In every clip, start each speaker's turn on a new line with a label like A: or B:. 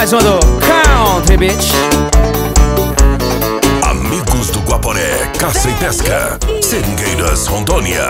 A: mais uma do Country Beach.
B: Amigos do Guaporé, Caça e Pesca, Seringueiras, Rondônia.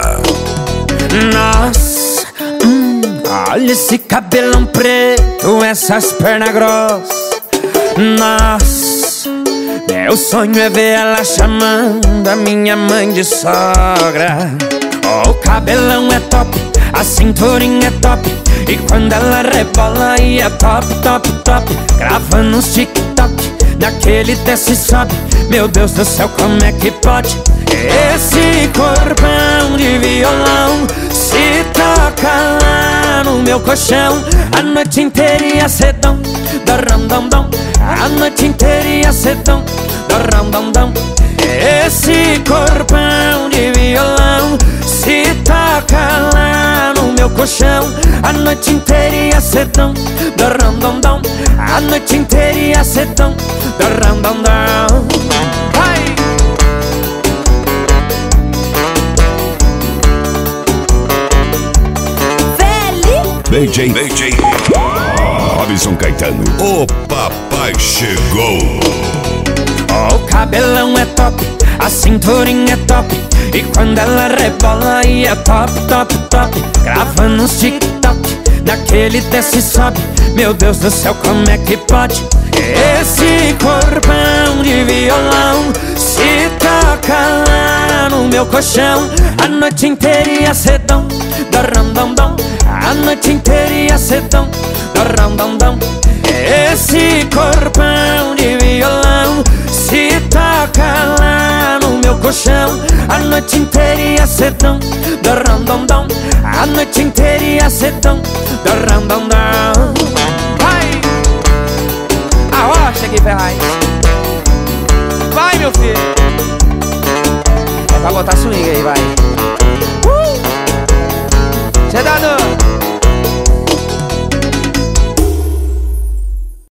A: Nossa, olha esse cabelão preto, essas pernas grossas. Nossa, meu sonho é ver ela chamando a minha mãe de sogra. Oh, o cabelão é top, a cinturinha é top, e quando ela rebola aí é top, top, top. Grava nos TikTok, naquele desce e sobe. Meu Deus do céu, como é que pode? Esse corpão de violão se toca lá no meu colchão. A noite inteira ia ser dom, dom, dom, dom. A noite inteira ia ser dom, dom, dom, dom. Esse corpão de violão se toca lá no meu colchão. A noite inteira ia ser dom, dom, dom, dom. A noite inteira ia ser dom, dom, dom, dom. Vai!
B: DJ Robson Caetano, o papai chegou.
A: Oh, o cabelão é top, a cinturinha é top, e quando ela rebola aí é top, top, top. Grava nos TikTok, naquele desce e sobe. Meu Deus do céu, como é que pode? Esse corpão de violão se toca lá no meu colchão. A noite inteira ia ser dom, dom, dom, dom. A noite inteira ia ser dom, dom, dom, dom. Esse corpão de violão se toca lá no meu colchão. A noite inteira ia ser dom, dom, dom, dom. A noite inteira ia ser dom, dom, dom, dom. Vai! Arrocha aqui, Ferraz. Vai, meu filho. É pra botar swing,